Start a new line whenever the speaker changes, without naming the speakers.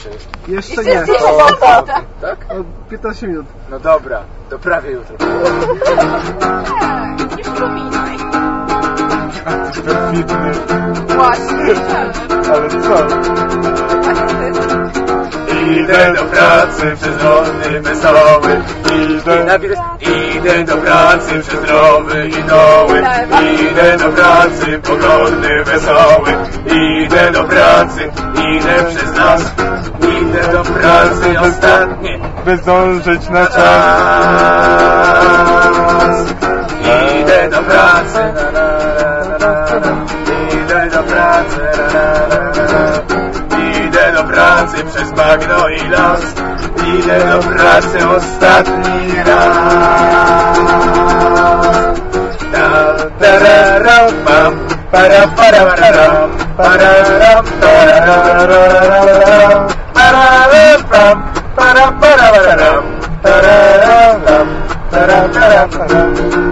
jeszcze?
Jeszcze nie.
Tak?
O 15 minut.
No dobra, to prawie jutro.
Nie przypominaj.
Perfidny.
Właśnie.
Ale co?
Idę do pracy przezroczny, wesoły. Idę do pracy przezrowy i doły. Idę do pracy pogodny, wesoły. Idę do pracy, idę przez las. Idę do pracy ostatni,
By zdążyć na czas.
Idę do pracy, idę do pracy, idę do pracy przez bagno i las. Idę do pracy ostatni raz. Tararam, pam, para, para, para, pararam, tararam, pararam, pam, para, para, pararam, tararam, tararam, tararam.